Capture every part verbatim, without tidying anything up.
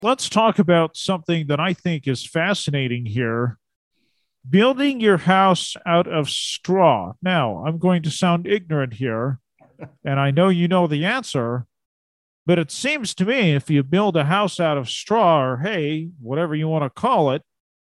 let's talk about something that I think is fascinating here. Building your house out of straw. Now, I'm going to sound ignorant here, and I know you know the answer, but it seems to me if you build a house out of straw or hay, whatever you want to call it,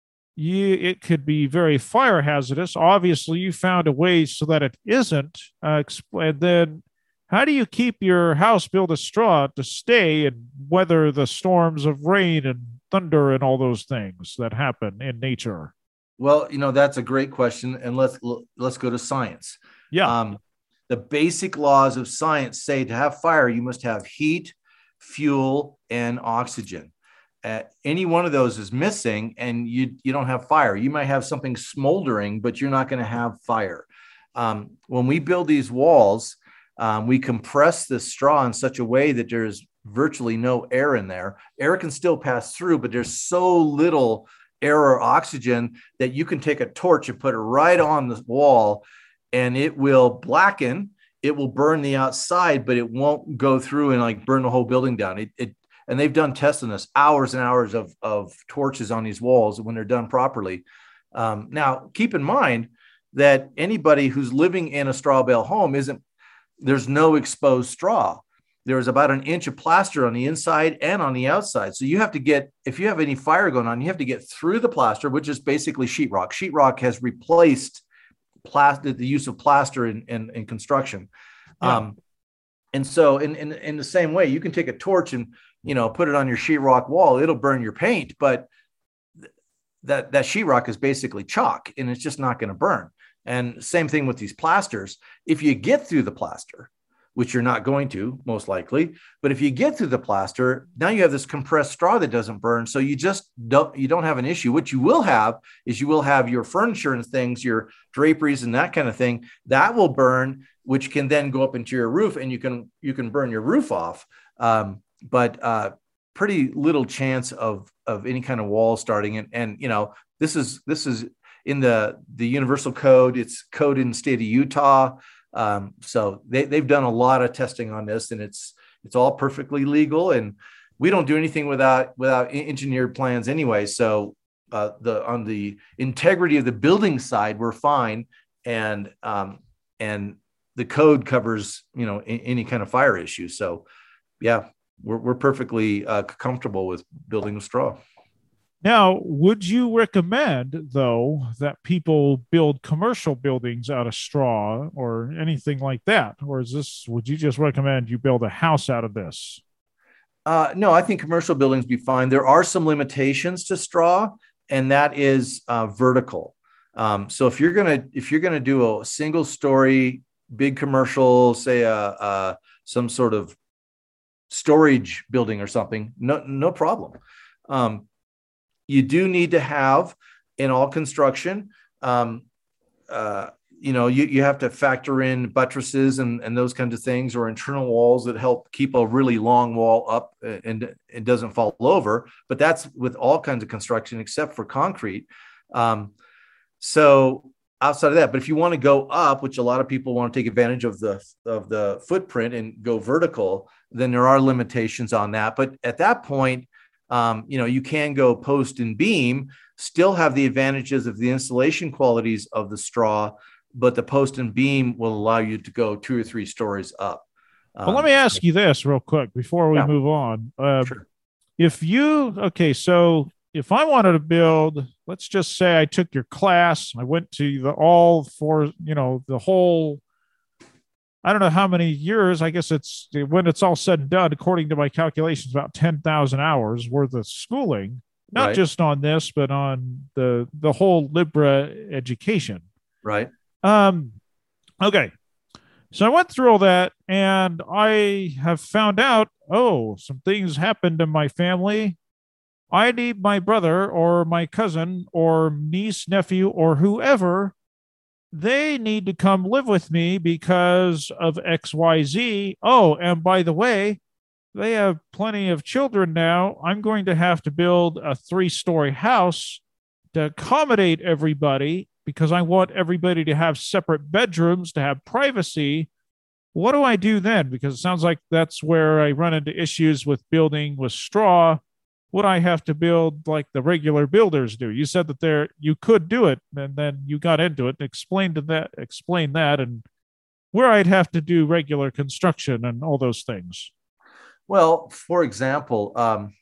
you, it could be very fire hazardous. Obviously, you found a way so that it isn't. Uh, and then, how do you keep your house built of straw to stay and weather the storms of rain and thunder and all those things that happen in nature? Well, you know, that's a great question. And let's let's go to science. Yeah. Um, the basic laws of science say to have fire, you must have heat, fuel, and oxygen. Uh, any one of those is missing, and you you don't have fire. You might have something smoldering, but you're not going to have fire. Um, when we build these walls, um, we compress the straw in such a way that there's virtually no air in there. Air can still pass through, but there's so little air or oxygen that you can take a torch and put it right on the wall, and it will blacken. It will burn the outside, but it won't go through and like burn the whole building down. It, it and they've done tests on this, hours and hours of, of torches on these walls when they're done properly. Um, now, keep in mind that anybody who's living in a straw bale home isn't, there's no exposed straw. There's about an inch of plaster on the inside and on the outside. So you have to get, if you have any fire going on, you have to get through the plaster, which is basically sheetrock. Sheetrock has replaced plaster, the use of plaster in, in, in construction. Yeah. Um, and so in, in, in the same way, you can take a torch and, you know, put it on your sheetrock wall. It'll burn your paint, but th- that, that sheetrock is basically chalk and it's just not going to burn. And same thing with these plasters. If you get through the plaster, which you're not going to most likely, but if you get through the plaster, now you have this compressed straw that doesn't burn. So you just don't, you don't have an issue. What you will have is you will have your furniture and things, your draperies and that kind of thing that will burn, which can then go up into your roof and you can, you can burn your roof off. Um, but uh, pretty little chance of, of any kind of wall starting. And, and, you know, this is, this is in the, the universal code. It's code in the state of Utah. Um, so they, they've done a lot of testing on this, and it's it's all perfectly legal. And we don't do anything without without engineered plans anyway. So uh, the on the integrity of the building side, we're fine, and um, and the code covers you know any kind of fire issue. So yeah, we're we're perfectly uh, comfortable with building with straw. Now, would you recommend, though, that people build commercial buildings out of straw or anything like that? Or is this, would you just recommend you build a house out of this? Uh, no, I think commercial buildings be fine. There are some limitations to straw, and that is uh, vertical. Um, so if you're gonna if you're gonna do a single story big commercial, say a, a some sort of storage building or something, no no problem. Um, You do need to have in all construction, um, uh, you know, you, you have to factor in buttresses and, and those kinds of things, or internal walls that help keep a really long wall up and it doesn't fall over. But that's with all kinds of construction except for concrete. Um, so outside of that, but if you want to go up, which a lot of people want to take advantage of the of the footprint and go vertical, then there are limitations on that. But at that point, Um, you know, you can go post and beam, still have the advantages of the insulation qualities of the straw, but the post and beam will allow you to go two or three stories up. Um, well, let me ask you this real quick before we yeah. move on. Uh, sure. If you, okay, so if I wanted to build, let's just say I took your class, I went to the all for, you know, the whole, I don't know how many years, I guess it's when it's all said and done, according to my calculations, about ten thousand hours worth of schooling, not right. just on this, but on the, the whole Libra education. Right. Um, okay. So I went through all that and I have found out, oh, some things happened in my family. I need my brother or my cousin or niece, nephew, or whoever. They need to come live with me because of X Y Z. Oh, and by the way, they have plenty of children now. I'm going to have to build a three-story house to accommodate everybody because I want everybody to have separate bedrooms, to have privacy. What do I do then? Because it sounds like that's where I run into issues with building with straw, would I have to build like the regular builders do? You said that there you could do it, and then you got into it and explained that explain that and where I'd have to do regular construction and all those things. Well, for example, um,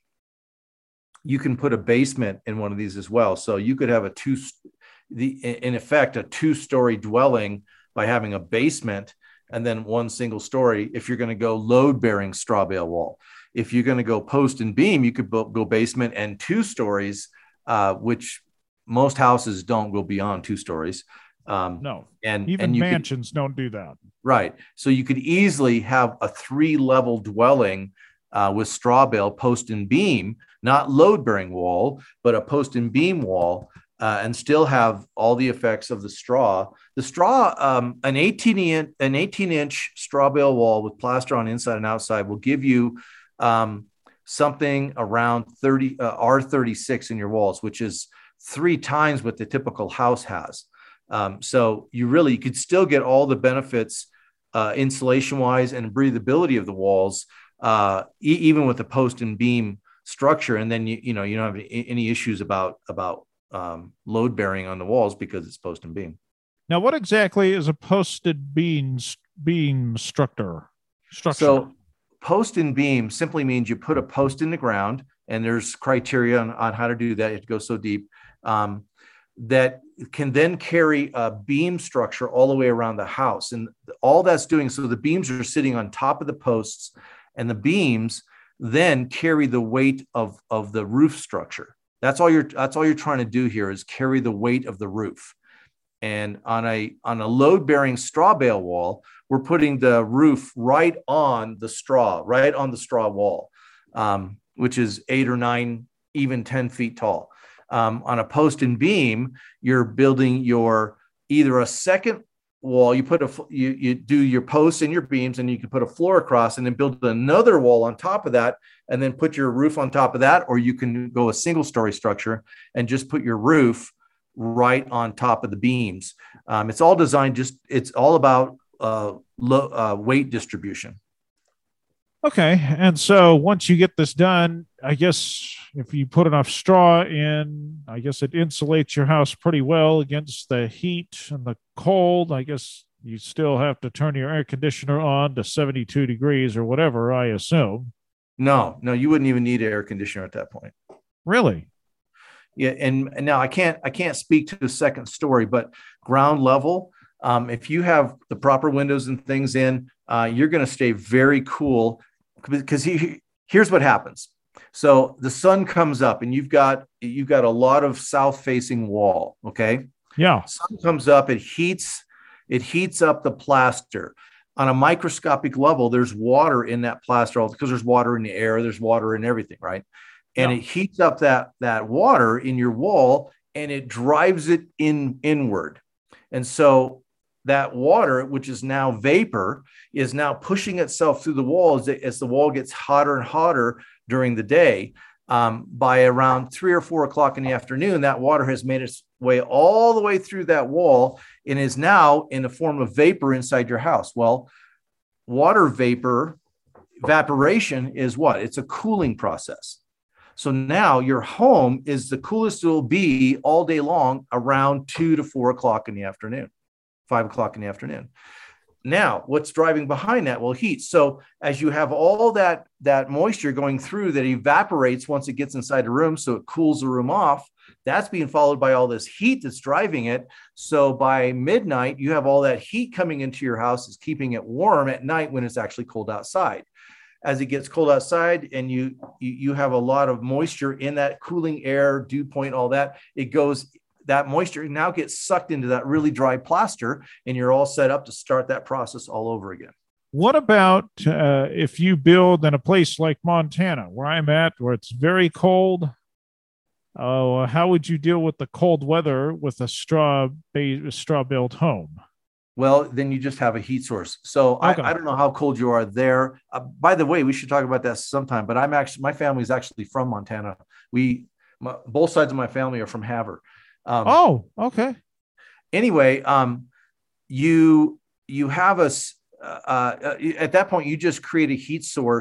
you can put a basement in one of these as well. So you could have a two, the in effect, a two-story dwelling by having a basement and then one single story. If you're going to go load-bearing straw bale wall, if you're going to go post and beam, you could go basement and two stories, uh, which most houses don't go beyond two stories. Um, no, and even and mansions could, don't do that. Right. So you could easily have a three-level dwelling uh, with straw bale, post and beam, not load-bearing wall, but a post and beam wall, uh, and still have all the effects of the straw. The straw, um, an eighteen inch, an eighteen inch straw bale wall with plaster on inside and outside will give you um, something around thirty uh, R thirty-six in your walls, which is three times what the typical house has. Um, so you really you could still get all the benefits uh, insulation wise and breathability of the walls, uh, e- even with the post and beam structure. And then you you know you don't have any issues about about um, load bearing on the walls because it's post and beam. Now, what exactly is a posted beam beam structure? Structure. So post and beam simply means you put a post in the ground, and there's criteria on, on how to do that. You have to go so deep. Um, that can then carry a beam structure all the way around the house. And all that's doing, so the beams are sitting on top of the posts, and the beams then carry the weight of, of the roof structure. That's all you're, that's all you're trying to do here is carry the weight of the roof. And on a, on a load-bearing straw bale wall, we're putting the roof right on the straw, right on the straw wall, um, which is eight or nine, even ten feet tall. Um, on a post and beam, you're building your either a second wall. You put a you you do your posts and your beams, and you can put a floor across, and then build another wall on top of that, and then put your roof on top of that. Or you can go a single story structure and just put your roof right on top of the beams. Um, it's all designed just it's all about uh, low, uh, weight distribution. Okay. And so once you get this done, I guess if you put enough straw in, I guess it insulates your house pretty well against the heat and the cold. I guess you still have to turn your air conditioner on to seventy-two degrees or whatever, I assume. No, no, you wouldn't even need an air conditioner at that point. Really? Yeah. And, and now I can't, I can't speak to the second story, but ground level, um, if you have the proper windows and things in, uh, you're going to stay very cool. Because he, here's what happens. So the sun comes up and you've got you've got a lot of south facing wall. Okay. Yeah. Sun comes up, it heats, it heats up the plaster. On a microscopic level, there's water in that plaster because there's water in the air, there's water in everything, right? And yeah. It heats up that, that water in your wall and it drives it in inward. And so that water, which is now vapor, is now pushing itself through the wall as, as the wall gets hotter and hotter during the day. Um, by around three or four o'clock in the afternoon, that water has made its way all the way through that wall and is now in the form of vapor inside your house. Well, water vapor, evaporation is what? It's a cooling process. So now your home is the coolest it will be all day long around two to four o'clock in the afternoon. Five o'clock in the afternoon. Now, what's driving behind that? Well, heat. So as you have all that, that moisture going through that evaporates once it gets inside the room, so it cools the room off, that's being followed by all this heat that's driving it. So by midnight, you have all that heat coming into your house is keeping it warm at night when it's actually cold outside. As it gets cold outside and you, you, you have a lot of moisture in that cooling air, dew point, all that, it goes that moisture now gets sucked into that really dry plaster and you're all set up to start that process all over again. What about uh, if you build in a place like Montana, where I'm at, where it's very cold? Uh, how would you deal with the cold weather with a straw straw built home? Well, then you just have a heat source. So okay. I, I don't know how cold you are there. Uh, by the way, we should talk about that sometime, but I'm actually, my family is actually from Montana. We, my, both sides of my family are from Havre. Um, oh, okay. Anyway, um, you you have a uh, uh, at that point you just create a heat source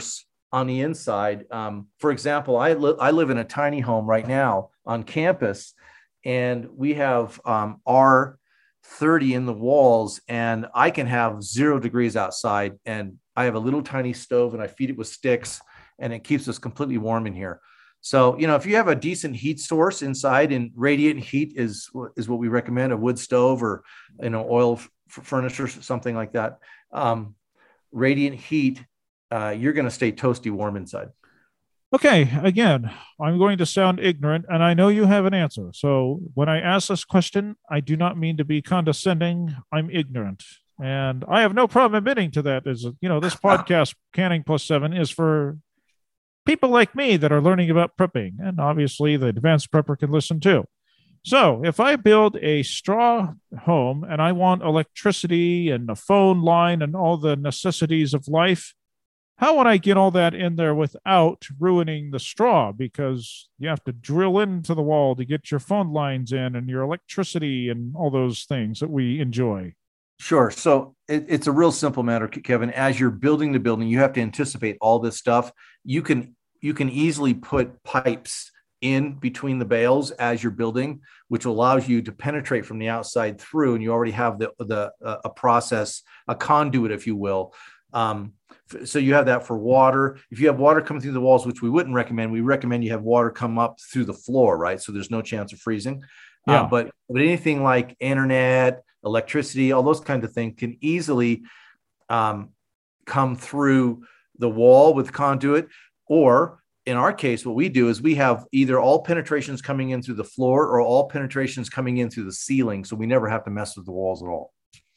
on the inside. Um, for example, I, li- I live in a tiny home right now on campus, and we have um, R thirty in the walls, and I can have zero degrees outside, and I have a little tiny stove, and I feed it with sticks, and it keeps us completely warm in here. So, you know, if you have a decent heat source inside, and radiant heat is is what we recommend, a wood stove or, you know, oil f- furnace or something like that. Um, radiant heat, uh, you're going to stay toasty warm inside. Okay, again, I'm going to sound ignorant, and I know you have an answer. So when I ask this question, I do not mean to be condescending. I'm ignorant, and I have no problem admitting to that. Is you know, this podcast, Canning Plus Seven, is for people like me that are learning about prepping, and obviously the advanced prepper can listen too. So if I build a straw home and I want electricity and a phone line and all the necessities of life, how would I get all that in there without ruining the straw? Because you have to drill into the wall to get your phone lines in and your electricity and all those things that we enjoy. Sure. So it, it's a real simple matter, Kevin. As you're building the building, you have to anticipate all this stuff. You can you can easily put pipes in between the bales as you're building, which allows you to penetrate from the outside through, and you already have the the uh, a process, a conduit, if you will. Um, so you have that for water. If you have water coming through the walls, which we wouldn't recommend, we recommend you have water come up through the floor, right? So there's no chance of freezing. Yeah. Uh, but but anything like internet, electricity, all those kinds of things can easily um, come through the wall with conduit. Or in our case, what we do is we have either all penetrations coming in through the floor or all penetrations coming in through the ceiling. So we never have to mess with the walls at all.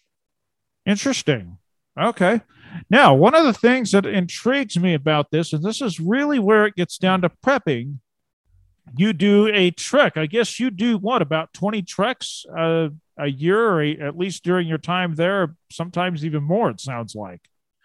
Interesting. Okay. Now, one of the things that intrigues me about this, and this is really where it gets down to prepping, you do a trek. I guess you do what, about twenty treks uh, a year, or a, at least during your time there, sometimes even more, it sounds like.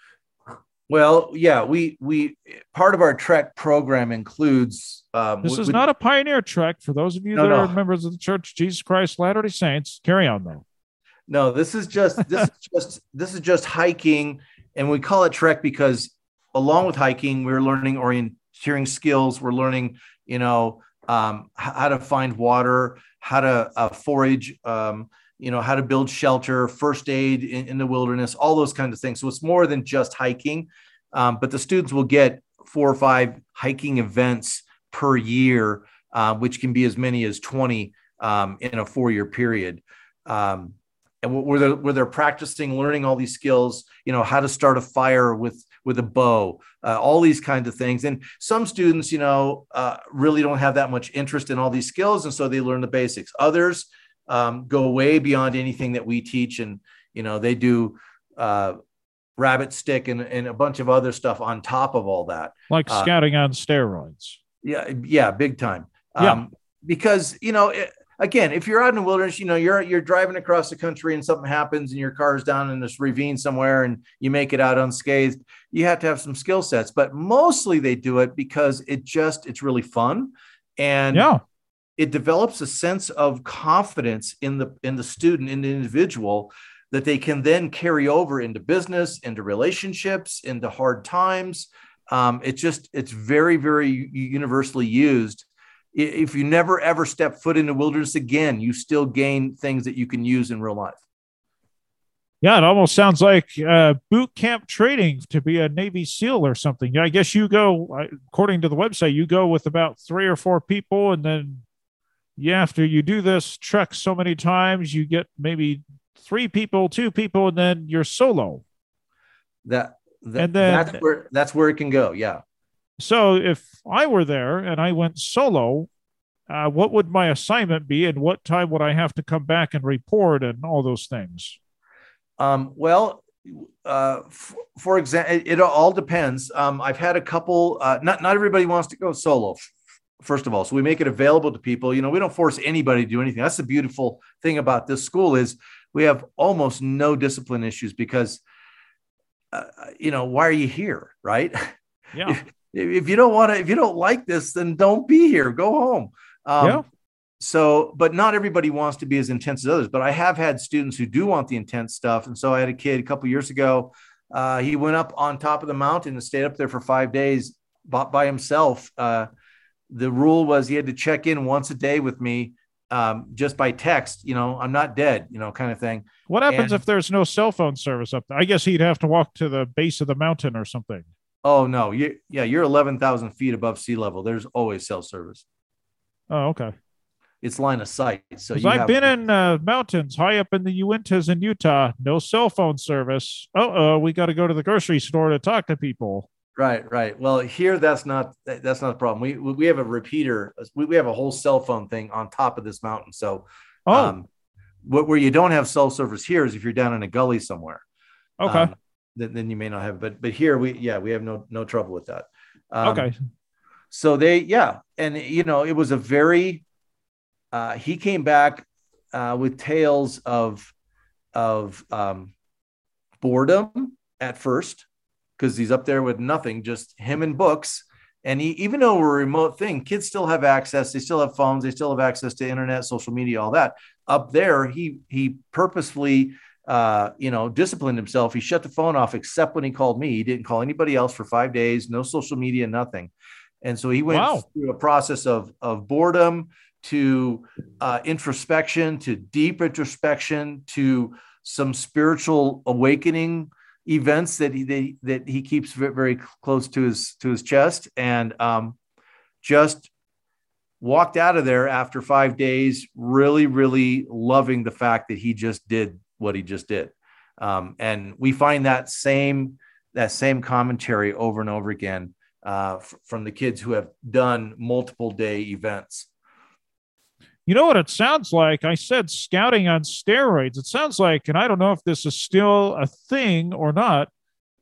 Well, yeah, we we part of our trek program includes. Um, this is we, not a pioneer trek. For those of you no, that no. are members of the Church of Jesus Christ Latter-day Saints, carry on though. No, this is just this is just this is just hiking, and we call it trek because along with hiking, we're learning orienteering skills. We're learning, you know, um, how to find water, how to uh, forage, um, you know, how to build shelter, first aid in, in the wilderness, all those kinds of things. So it's more than just hiking, um, but the students will get four or five hiking events per year, uh, which can be as many as twenty um, in a four-year period. Um, and where they're, where they're practicing, learning all these skills, you know, how to start a fire with, with a bow, uh, all these kinds of things. And some students, you know, uh, really don't have that much interest in all these skills. And so they learn the basics. Others um, go way beyond anything that we teach. And, you know, they do uh, rabbit stick and, and a bunch of other stuff on top of all that. Like uh, scouting on steroids. Yeah. Yeah. Big time. Yeah. Um, because, you know, it, Again, if you're out in the wilderness, you know, you're you're driving across the country and something happens and your car's down in this ravine somewhere and you make it out unscathed, you have to have some skill sets. But mostly they do it because it just, it's really fun. And yeah. it develops a sense of confidence in the in the student, in the individual, that they can then carry over into business, into relationships, into hard times. Um, it's just, it's very, very universally used. If you never ever step foot in the wilderness again, you still gain things that you can use in real life. Yeah, it almost sounds like uh, boot camp training to be a Navy SEAL or something. I guess you go, according to the website, you go with about three or four people, and then yeah, after you do this trek so many times, you get maybe three people, two people, and then you're solo. That, that and then, that's where that's where it can go. Yeah. So if I were there and I went solo, uh, what would my assignment be, and what time would I have to come back and report and all those things? Um, well, uh, f- for example, it, it all depends. Um, I've had a couple. Uh, not not everybody wants to go solo. First of all, so we make it available to people. You know, we don't force anybody to do anything. That's the beautiful thing about this school is we have almost no discipline issues because, uh, you know, why are you here, right? Yeah. if, if you don't want to, if you don't like this, then don't be here. Go home. Um, yeah. So, but not everybody wants to be as intense as others. But I have had students who do want the intense stuff. And so I had a kid a couple of years ago. Uh, he went up on top of the mountain and stayed up there for five days by, by himself. Uh, the rule was he had to check in once a day with me, um, just by text, you know, I'm not dead, you know, kind of thing. What happens And if there's no cell phone service up there? I guess he'd have to walk to the base of the mountain or something. oh no, you yeah, you're eleven thousand feet above sea level. There's always cell service. Oh, okay. It's line of sight. So Because you I've have been in uh, mountains high up in the Uintas in Utah, no cell phone service. Uh oh, we got to go to the grocery store to talk to people. right, right. Well, here that's not that's not a problem. We we have a repeater. We, we have a whole cell phone thing on top of this mountain. So, Oh, um, what where you don't have cell service here is if you're down in a gully somewhere. okay. Um, then, then you may not have it. But but here we yeah we have no no trouble with that. Um, Okay. So they yeah, and you know it was a very. Uh, he came back uh, with tales of of um, boredom at first because he's up there with nothing, just him and books. And he, even though we're a remote thing, kids still have access. They still have phones. They still have access to internet, social media, all that. Up there, he he purposefully, uh, you know, disciplined himself. He shut the phone off except when he called me. He didn't call anybody else for five days. No social media, nothing. And so he went Wow. through a process of of boredom to uh, introspection, to deep introspection, to some spiritual awakening events that he they, that he keeps very, very close to his to his chest, and um, just walked out of there after five days, really, really loving the fact that he just did what he just did. Um, and we find that same that same commentary over and over again uh, f- from the kids who have done multiple day events. You know what it sounds like? I said scouting on steroids. It sounds like, and I don't know if this is still a thing or not.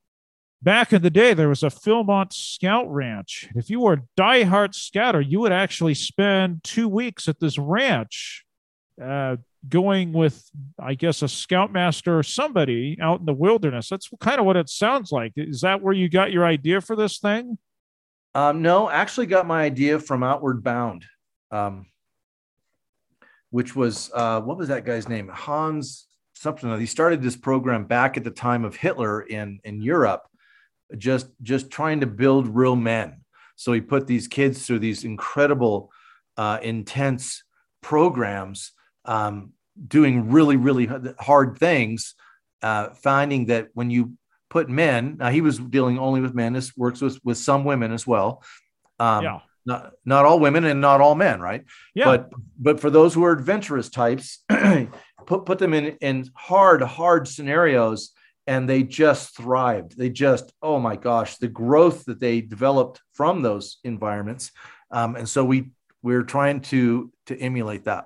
Back in the day, there was a Philmont Scout Ranch. If you were a diehard scouter, you would actually spend two weeks at this ranch, uh, going with, I guess, a scoutmaster or somebody out in the wilderness. That's kind of what it sounds like. Is that where you got your idea for this thing? Um, no, actually got my idea from Outward Bound. Um, which was, uh, what was that guy's name? Hans something. He started this program back at the time of Hitler in, in Europe, just, just trying to build real men. So he put these kids through these incredible, uh, intense programs, um, doing really, really hard things, uh, finding that when you put men, now he was dealing only with men, this works with, with some women as well. Um, Yeah. Not, not all women and not all men, right? Yeah. But but for those who are adventurous types, put put them in in hard hard scenarios, and they just thrived. They just, oh my gosh, the growth that they developed from those environments, um, and so we we're trying to to emulate that.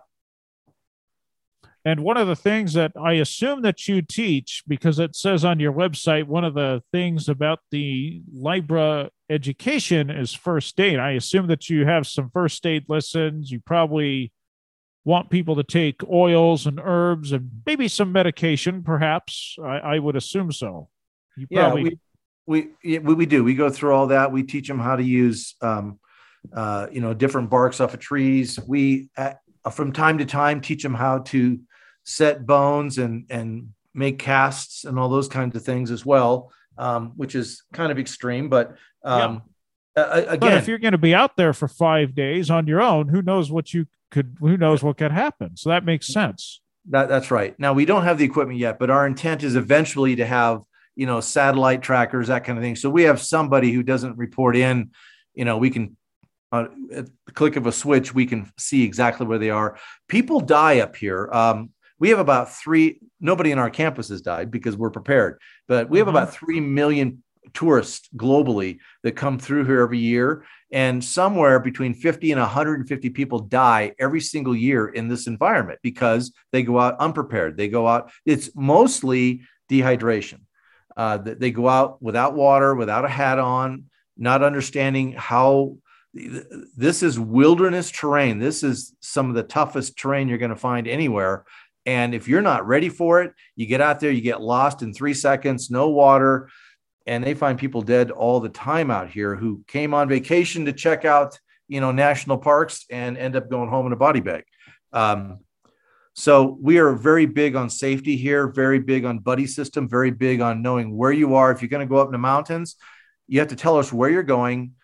And one of the things that I assume that you teach, because it says on your website, one of the things about the Libra education is first aid. I assume that you have some first aid lessons. You probably want people to take oils and herbs and maybe some medication, perhaps. I, I would assume so. You probably... Yeah, we, we, we, we do. We go through all that. We teach them how to use, um, uh, you know, different barks off of trees. We, uh, from time to time, teach them how to set bones and and make casts and all those kinds of things as well, um, which is kind of extreme. But um, yeah. uh, again, but if you're going to be out there for five days on your own, who knows what you could, who knows what could happen. So that makes sense. That, that's right. Now, we don't have the equipment yet, but our intent is eventually to have, you know, satellite trackers, that kind of thing. So we have somebody who doesn't report in, you know, we can, uh, at the click of a switch, we can see exactly where they are. People die up here. Um, We have about three, nobody in our campus has died because we're prepared, but we have Mm-hmm. about three million tourists globally that come through here every year. And somewhere between fifty and one hundred fifty people die every single year in this environment because they go out unprepared. They go out, it's mostly dehydration. Uh, they go out without water, without a hat on, not understanding how this is wilderness terrain. This is some of the toughest terrain you're going to find anywhere. And if you're not ready for it, you get out there, you get lost in three seconds, no water. And they find people dead all the time out here who came on vacation to check out, you know, national parks and end up going home in a body bag. Um, so we are very big on safety here, very big on buddy system, very big on knowing where you are. If you're going to go up in the mountains, you have to tell us where you're going,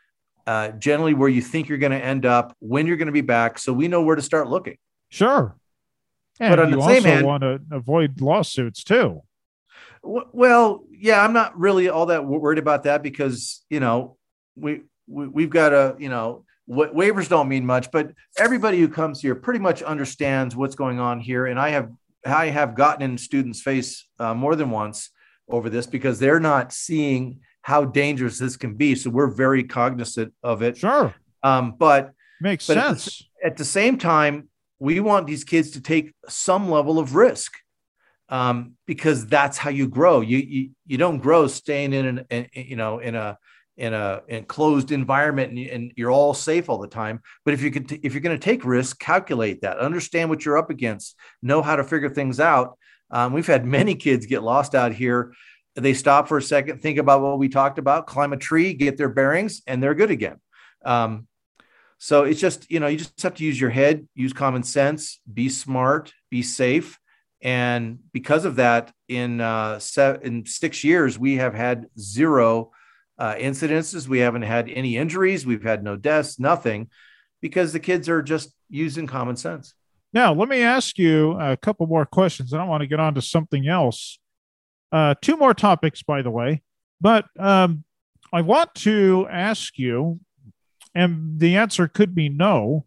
uh, generally where you think you're going to end up, when you're going to be back, so we know where to start looking. Sure. And But on you the same also hand, want to avoid lawsuits too. w- well, yeah, I'm not really all that worried about that because, you know, we, we we've got a, you know, wa- waivers don't mean much, but everybody who comes here pretty much understands what's going on here. And I have, I have gotten in students' face uh, more than once over this because they're not seeing how dangerous this can be. So we're very cognizant of it. Sure. Um, but Makes but at sense. the, at the same time, we want these kids to take some level of risk um, because that's how you grow. You, you you don't grow staying in an, in, you know in a in a enclosed environment and, and you're all safe all the time. But if you could t- if you're going to take risks, calculate that, understand what you're up against, know how to figure things out. Um, we've had many kids get lost out here. They stop for a second, think about what we talked about, climb a tree, get their bearings, and they're good again. Um, so it's just, you know, you just have to use your head, use common sense, be smart, be safe. And because of that, in uh, se- in six years, we have had zero uh, incidences. We haven't had any injuries. We've had no deaths, nothing, because the kids are just using common sense. Now, let me ask you a couple more questions. I don't want to get on to something else. Uh, two more topics, by the way. But um, I want to ask you, and the answer could be no.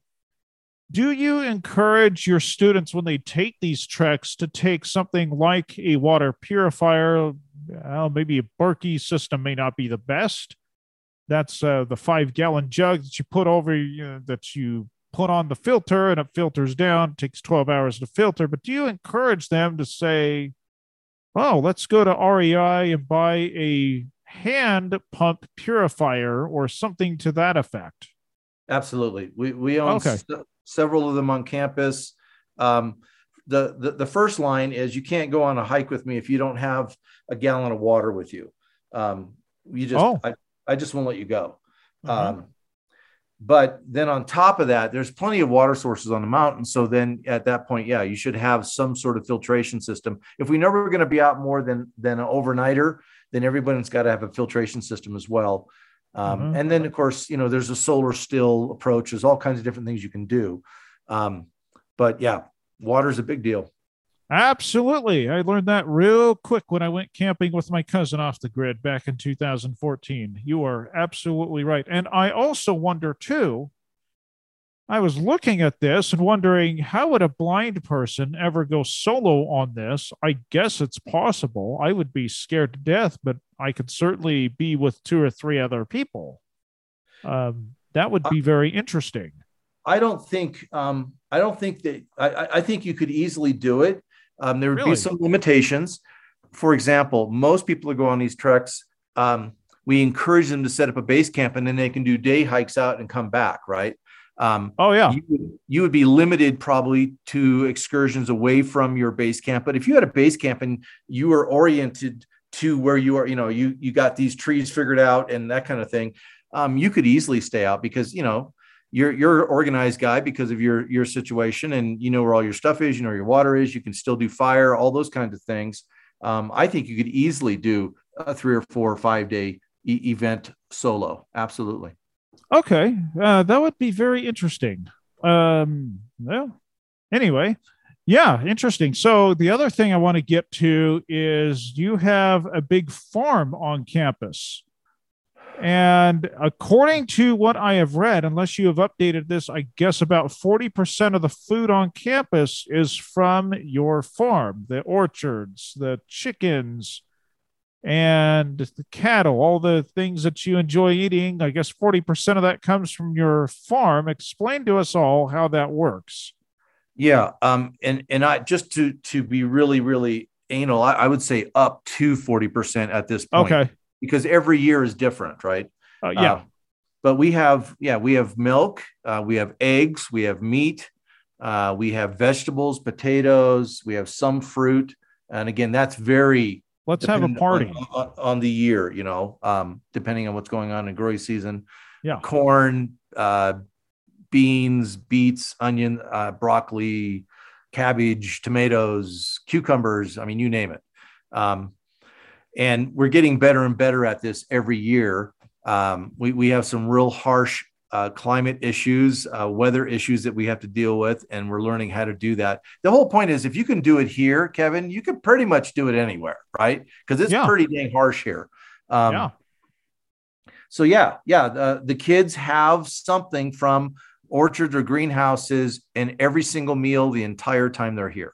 Do you encourage your students when they take these treks to take something like a water purifier? Well, maybe a Berkey system may not be the best. That's uh, the five gallon jug that you put over, you know, that you put on the filter and it filters down. It takes twelve hours to filter. But do you encourage them to say, oh, let's go to R E I and buy a hand pump purifier or something to that effect? Absolutely. We, we own Okay. s- several of them on campus. Um, the, the, the first line is you can't go on a hike with me if you don't have a gallon of water with you. Um, you just, Oh. I, I just won't let you go. Uh-huh. Um, but then on top of that, there's plenty of water sources on the mountain. So then at that point, yeah, you should have some sort of filtration system. If we know we're going to be out more than, than an overnighter, then everybody's got to have a filtration system as well. Um, Uh-huh. and then, of course, you know, there's a solar still approach. There's all kinds of different things you can do. Um, but yeah, water is a big deal. Absolutely. I learned that real quick when I went camping with my cousin off the grid back in two thousand fourteen. You are absolutely right. And I also wonder, too, I was looking at this and wondering how would a blind person ever go solo on this? I guess it's possible. I would be scared to death, but I could certainly be with two or three other people. Um, that would be very interesting. I don't think, um, I don't think that, I, I think you could easily do it. Um, there would Really? be some limitations. For example, most people who go on these treks, um, we encourage them to set up a base camp and then they can do day hikes out and come back, right? Um, Oh, yeah. you, would- you would be limited probably to excursions away from your base camp. But if you had a base camp and you were oriented to where you are, you know, you, you got these trees figured out and that kind of thing, um, you could easily stay out because, you know, you're, you're an organized guy because of your, your situation and you know where all your stuff is, you know, where your water is, you can still do fire, all those kinds of things. Um, I think you could easily do a three or four or five day e- event solo. Absolutely. Okay. Uh, that would be very interesting. Um, well, anyway, yeah, interesting. So the other thing I want to get to is you have a big farm on campus. And according to what I have read, unless you have updated this, I guess about forty percent of the food on campus is from your farm, the orchards, the chickens, and the cattle, all the things that you enjoy eating. I guess forty percent of that comes from your farm. Explain to us all how that works. Yeah. Um, and, and I just to, to be really, really anal, I, I would say up to forty percent at this point. Okay. Because every year is different, right? Uh, yeah. Uh, but we have, yeah, we have milk, uh, we have eggs, we have meat, uh, we have vegetables, potatoes, we have some fruit, and again, that's very Let's have a dependent party. on, on, on the year, you know, um, depending on what's going on in growing season. Yeah. Corn, uh, beans, beets, onion, uh, broccoli, cabbage, tomatoes, cucumbers. I mean, you name it. Um, and we're getting better and better at this every year. Um, we, we have some real harsh uh, climate issues, uh, weather issues that we have to deal with, and we're learning how to do that. The whole point is if you can do it here, Kevin, you can pretty much do it anywhere, right? Because it's Yeah. pretty dang harsh here. Um, Yeah. So yeah, yeah, the, the kids have something from orchards or greenhouses in every single meal the entire time they're here.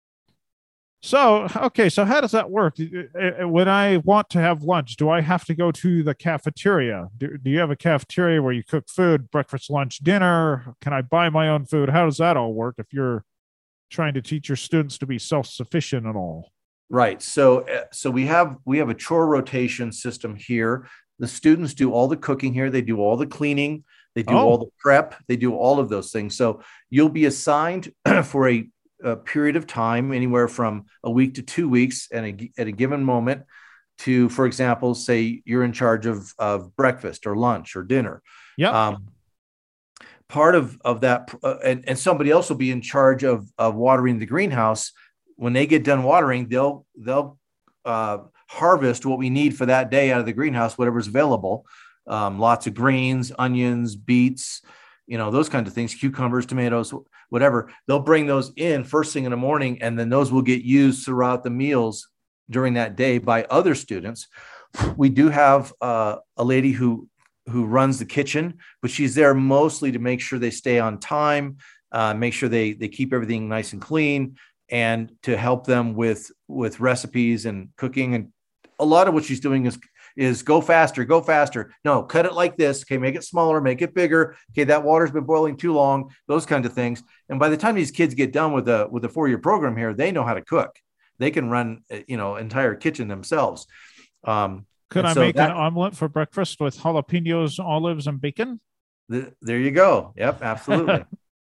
So, okay, so how does that work? Uh, uh, When I want to have lunch, do I have to go to the cafeteria? Do, do you have a cafeteria where you cook food, breakfast, lunch, dinner? Can I buy my own food? How does that all work if you're trying to teach your students to be self-sufficient and all? Right. So uh, so we have we have a chore rotation system here. The students do all the cooking here. They do all the cleaning. They do Oh. all the prep. They do all of those things. So you'll be assigned for a, a period of time, anywhere from a week to two weeks at a, at a given moment to, for example, say you're in charge of, of breakfast or lunch or dinner. Yeah. Um, part of, of that, uh, and, and somebody else will be in charge of, of watering the greenhouse. When they get done watering, they'll, they'll, uh, harvest what we need for that day out of the greenhouse, whatever's available. Um, lots of greens, onions, beets, you know, those kinds of things, cucumbers, tomatoes, whatever. They'll bring those in first thing in the morning, and then those will get used throughout the meals during that day by other students. We do have uh, a lady who who runs the kitchen, but she's there mostly to make sure they stay on time, uh, make sure they they keep everything nice and clean, and to help them with with recipes and cooking. And a lot of what she's doing is is go faster, go faster. No, cut it like this. Okay, make it smaller, make it bigger. Okay, that water's been boiling too long. Those kinds of things. And by the time these kids get done with a with a four year program here, they know how to cook. They can run, you know, entire kitchen themselves. Um, Could I so make that, an omelet for breakfast with jalapenos, olives, and bacon? The, there you go. Yep, absolutely.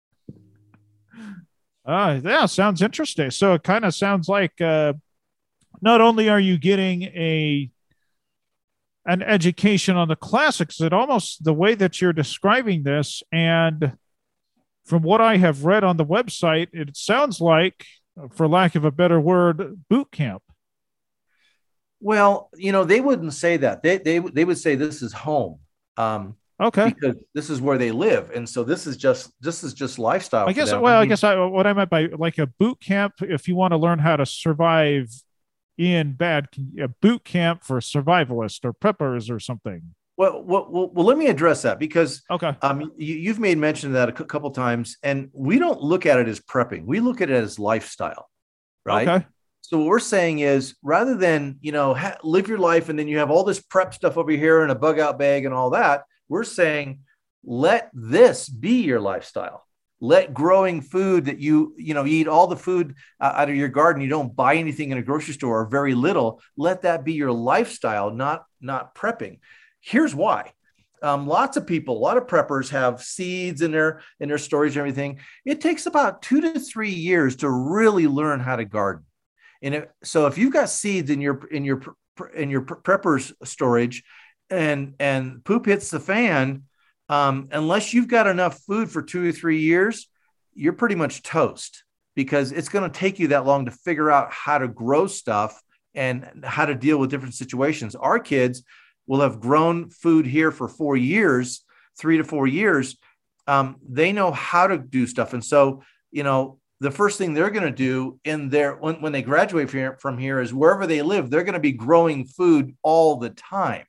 Uh, yeah, sounds interesting. So it kind of sounds like uh, not only are you getting a an education on the classics, it almost the way that you're describing this, and from what I have read on the website, it sounds like, for lack of a better word, boot camp. Well, you know, they wouldn't say that. They they they would say this is home. Um, Okay. Because this is where they live, and so this is just this is just lifestyle. I guess. For them. Well, I I, mean, guess I, what I meant by like a boot camp, if you want to learn how to survive in bad, a boot camp for survivalists or preppers or something. Well, well, well, well let me address that because Okay. um, you, you've made mention of that a c- couple times, and we don't look at it as prepping. We look at it as lifestyle, right? Okay. So what we're saying is, rather than you know ha- live your life and then you have all this prep stuff over here and a bug out bag and all that, we're saying let this be your lifestyle. Let growing food that you you know you eat all the food uh, out of your garden. You don't buy anything in a grocery store or very little. Let that be your lifestyle, not not prepping. Here's why. Um, lots of people, a lot of preppers have seeds in their in their storage and everything. It takes about two to three years to really learn how to garden. And if, so if you've got seeds in your in your in your prepper's storage, and and poop hits the fan, um, unless you've got enough food for two or three years, you're pretty much toast, because it's going to take you that long to figure out how to grow stuff and how to deal with different situations. Our kids will have grown food here for four years, three to four years. Um, they know how to do stuff. And so, you know, the first thing they're going to do in their, when, when they graduate from here, from here is wherever they live, they're going to be growing food all the time.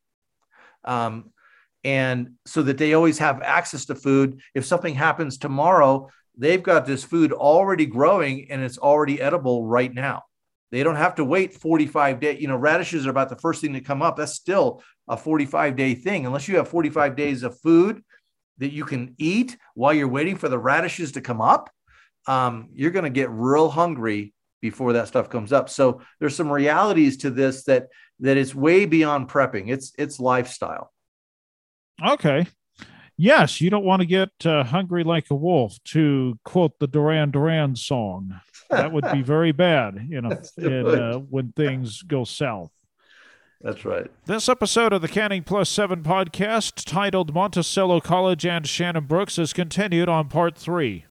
Um, and so that they always have access to food. If something happens tomorrow, they've got this food already growing and it's already edible right now. They don't have to wait forty-five days. You know, radishes are about the first thing to come up. That's still a forty-five day thing. Unless you have forty-five days of food that you can eat while you're waiting for the radishes to come up, um, you're going to get real hungry before that stuff comes up. So there's some realities to this that that is way beyond prepping. It's it's lifestyle. Okay. Yes, you don't want to get uh, hungry like a wolf, to quote the Duran Duran song. That would be very bad, you know, in, uh, when things go south. That's right. This episode of the Canning Plus Seven podcast, titled Monticello College and Shannon Brooks, is continued on part three.